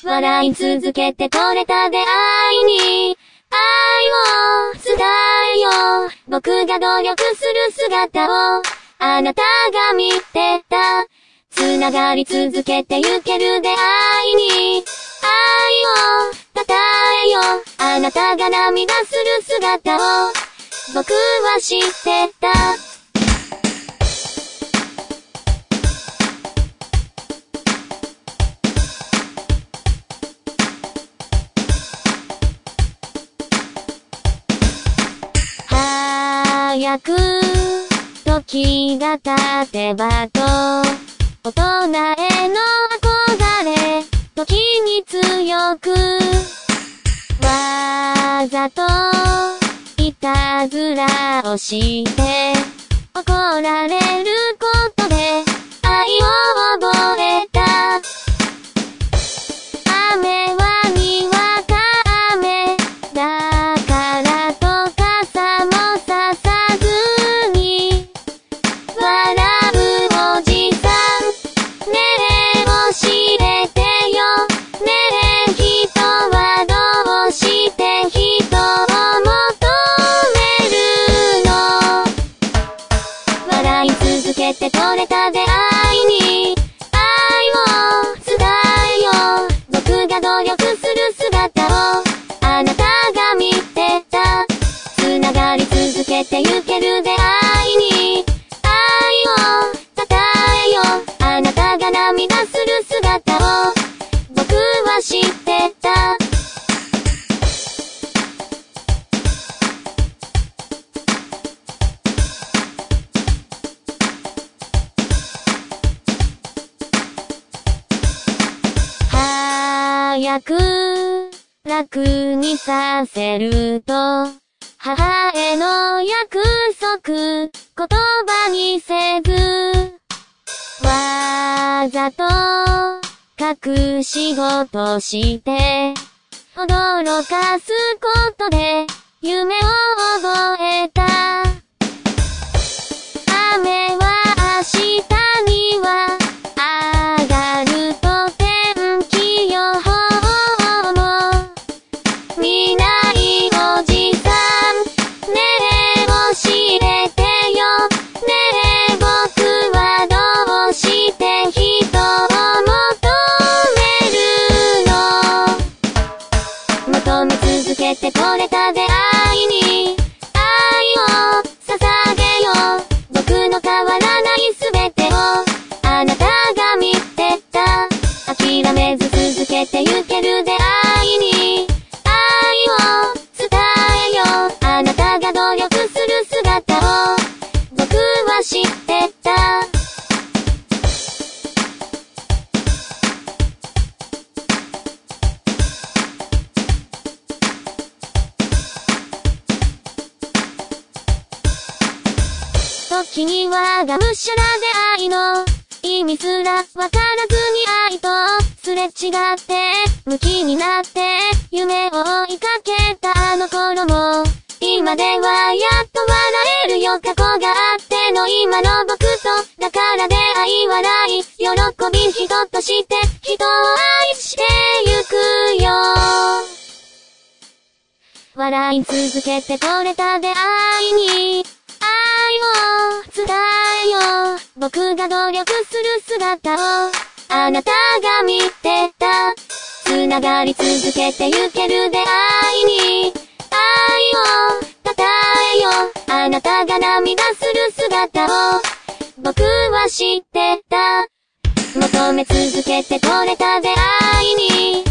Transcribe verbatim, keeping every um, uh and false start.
笑い続けてこれた出会いに、愛を伝えよう。僕が努力する姿を、あなたが見てた。繋がり続けてゆける出会いに、愛をたたえよう。あなたが涙する姿を、僕は知ってた。早く時が経てばと大人への憧れ時に強くわざといたずらをして怒られることで愛を覚えた。雨はにわか雨だからと傘もささずに笑うおじさん。ねえ教えてよ。ねえ人はどうして人を求めるの。笑い続けてこれた出会いに愛を伝えよう。僕が努力する姿をあなたが見てた。繋がり続けてゆける出会いに愛をたたえよう。あなたが涙する姿を僕は知ってた。早く楽にさせると母への約束言葉にせずわざと隠し事して驚かすことで夢を覚えた。雨は明日には上がると天気予報も見ないおじさん。ねえ教えてよ。ねえ僕はどうして人を求めるの。求め続けてこれた出会いに愛を捧げよう。僕の変わらないすべてをあなたが見てた。諦めず続けてゆける出会いに愛を伝えよう。あなたが努力する姿を僕は知ってた。時にはがむしゃら出会いの意味すらわからずに愛とすれ違って向きになって夢を追いかけたあの頃も今ではやっと笑えるよ。過去があっての今の僕とだから出会い笑い喜び人として人を愛してゆくよ。笑い続けてこれた出会いに愛を伝えよう。僕が努力する姿をあなたが見てた。繋がり続けてゆける出会いに愛をたたえよう。あなたが涙する姿を僕は知ってた。求め続けてこれた出会いに